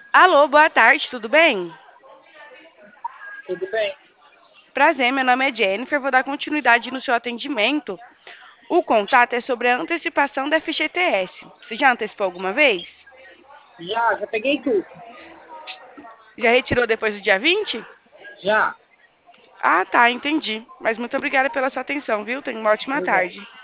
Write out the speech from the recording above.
Alô, boa tarde, tudo bem? Tudo bem? Prazer, meu nome é Jennifer, vou dar continuidade no seu atendimento. O contato é sobre a antecipação da FGTS. Você já antecipou alguma vez? Já peguei tudo. Já retirou depois do dia 20? Já. Ah, tá, entendi. Mas muito obrigada pela sua atenção, viu? Tenha uma ótima Obrigado. tarde.